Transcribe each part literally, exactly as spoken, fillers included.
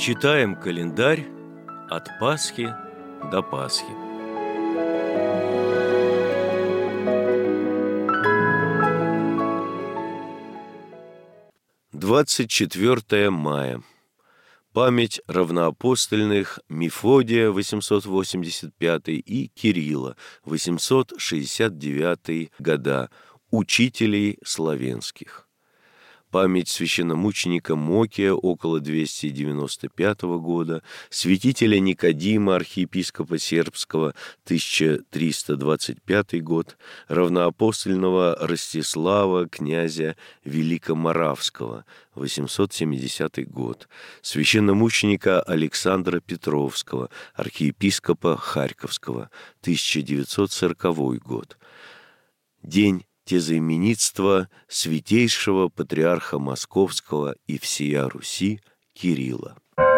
Читаем календарь от Пасхи до Пасхи. двадцать четвёртое мая. Память равноапостольных Мефодия восемьсот восемьдесят пятый и Кирилла восемьсот шестьдесят девятый года, учителей славянских. Память священномученика Мокия около двести девяносто пятого года, святителя Никодима, архиепископа Сербского, тысяча триста двадцать пятый год, равноапостольного Ростислава, князя Великоморавского, восемьсот семидесятый год, священномученика Александра Петровского, архиепископа Харьковского, тысяча девятьсот сороковой год. День тезаименитства святейшего патриарха Московского и всея Руси Кирилла.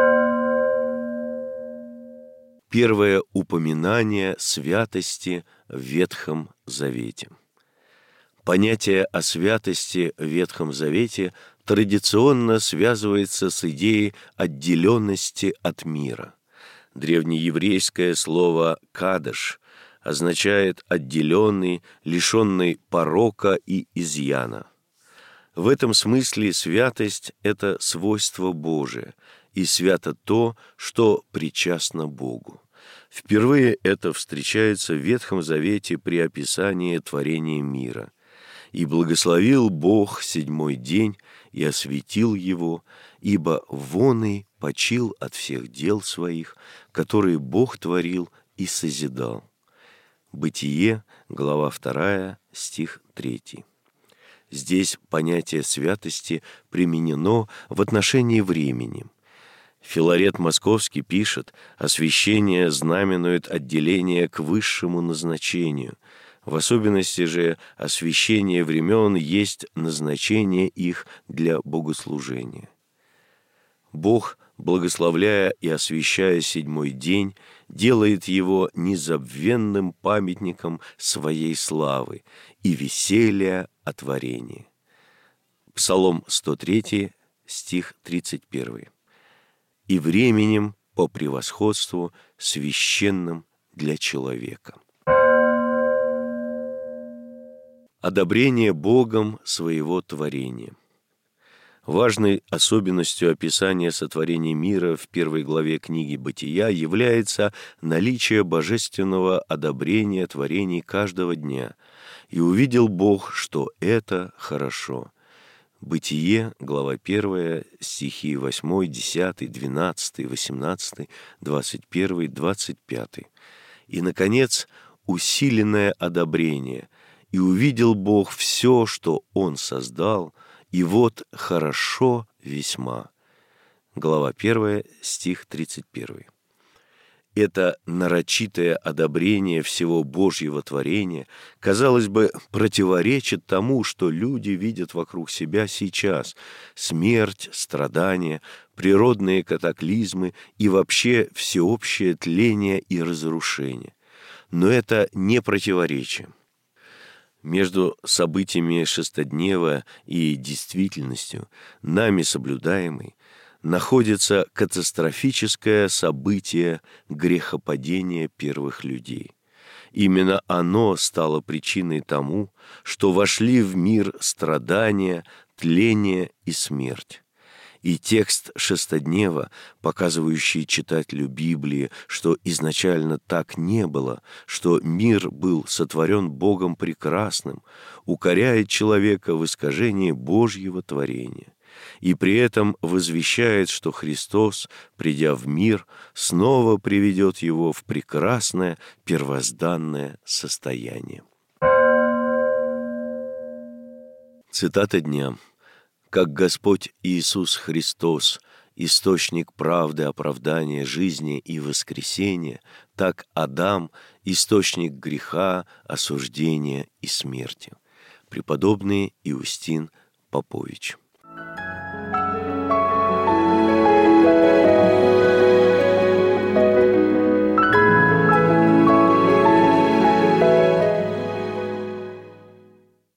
Первое упоминание святости в Ветхом Завете. Понятие о святости в Ветхом Завете традиционно связывается с идеей отделенности от мира. Древнееврейское слово «кадеш» означает отделенный, лишенный порока и изъяна. В этом смысле святость – это свойство Божие, и свято то, что причастно Богу. Впервые это встречается в Ветхом Завете при описании творения мира. «И благословил Бог седьмой день, и осветил его, ибо вон и почил от всех дел своих, которые Бог творил и созидал». Бытие, глава вторая, стих третий. Здесь понятие святости применено в отношении времени. Филарет Московский пишет: «Освящение знаменует отделение к высшему назначению. В особенности же освящение времен есть назначение их для богослужения». Бог, благословляя и освящая седьмой день, делает его незабвенным памятником своей славы и веселья о творении. Псалом сто третий, стих тридцать первый. «И временем по превосходству священным для человека». Одобрение Богом своего творения. Важной особенностью описания сотворения мира в первой главе книги «Бытия» является наличие божественного одобрения творений каждого дня. «И увидел Бог, что это хорошо». Бытие, глава первая, стихи восьмой, десятый, двенадцатый, восемнадцатый, двадцать первый, двадцать пятый. И, наконец, усиленное одобрение. «И увидел Бог все, что Он создал, и вот хорошо весьма». Глава первая, стих тридцать первый. Это нарочитое одобрение всего Божьего творения, казалось бы, противоречит тому, что люди видят вокруг себя сейчас: смерть, страдания, природные катаклизмы и вообще всеобщее тление и разрушение. Но это не противоречие. Между событиями шестоднева и действительностью, нами соблюдаемой, находится катастрофическое событие грехопадения первых людей. Именно оно стало причиной тому, что вошли в мир страдания, тление и смерть. И текст шестоднева, показывающий читателю Библии, что изначально так не было, что мир был сотворен Богом прекрасным, укоряет человека в искажении Божьего творения. И при этом возвещает, что Христос, придя в мир, снова приведет его в прекрасное первозданное состояние. Цитата дня. «Как Господь Иисус Христос, источник правды, оправдания, жизни и воскресения, так Адам – источник греха, осуждения и смерти». Преподобный Иустин Попович.